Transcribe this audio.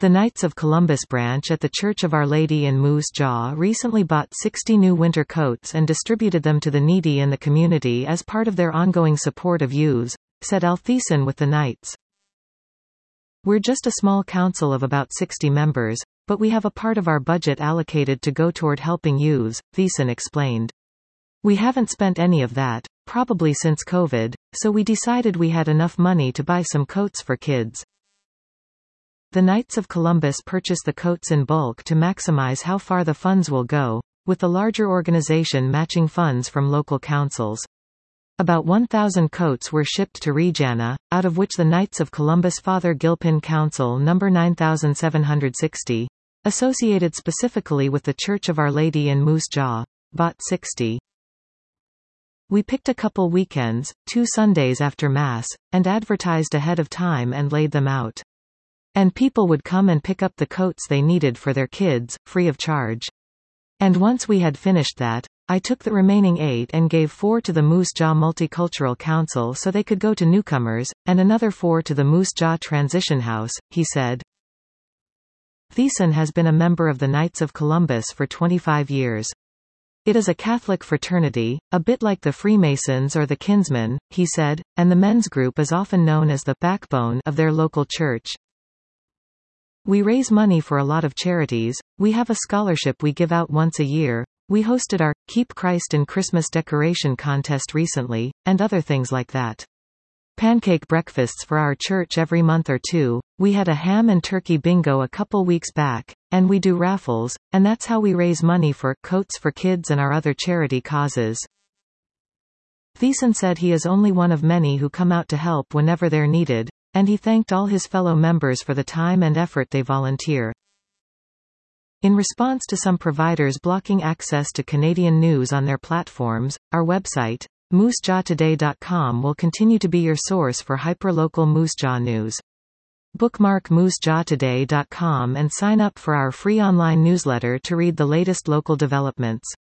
The Knights of Columbus branch at the Church of Our Lady in Moose Jaw recently bought 60 new winter coats and distributed them to the needy in the community as part of their ongoing support of youths, said Al Thiessen with the Knights. We're just a small council of about 60 members, but we have a part of our budget allocated to go toward helping youths, Thiessen explained. We haven't spent any of that, probably since COVID, so we decided we had enough money to buy some coats for kids. The Knights of Columbus purchase the coats in bulk to maximize how far the funds will go, with the larger organization matching funds from local councils. About 1,000 coats were shipped to Regina, out of which the Knights of Columbus Father Gilpin Council No. 9760, associated specifically with the Church of Our Lady in Moose Jaw, bought 60. We picked a couple weekends, 2 Sundays after Mass, and advertised ahead of time and laid them out. And people would come and pick up the coats they needed for their kids, free of charge. And once we had finished that, I took the remaining 8 and gave 4 to the Moose Jaw Multicultural Council so they could go to newcomers, and another 4 to the Moose Jaw Transition House, he said. Thiessen has been a member of the Knights of Columbus for 25 years. It is a Catholic fraternity, a bit like the Freemasons or the Kinsmen, he said, and the men's group is often known as the backbone of their local church. We raise money for a lot of charities, we have a scholarship we give out once a year, we hosted our Keep Christ in Christmas decoration contest recently, and other things like that. Pancake breakfasts for our church every month or two, we had a ham and turkey bingo a couple weeks back, and we do raffles, and that's how we raise money for coats for kids and our other charity causes. Thiessen said he is only one of many who come out to help whenever they're needed, and he thanked all his fellow members for the time and effort they volunteer. In response to some providers blocking access to Canadian news on their platforms, our website, moosejawtoday.com, will continue to be your source for hyperlocal Moose Jaw news. Bookmark moosejawtoday.com and sign up for our free online newsletter to read the latest local developments.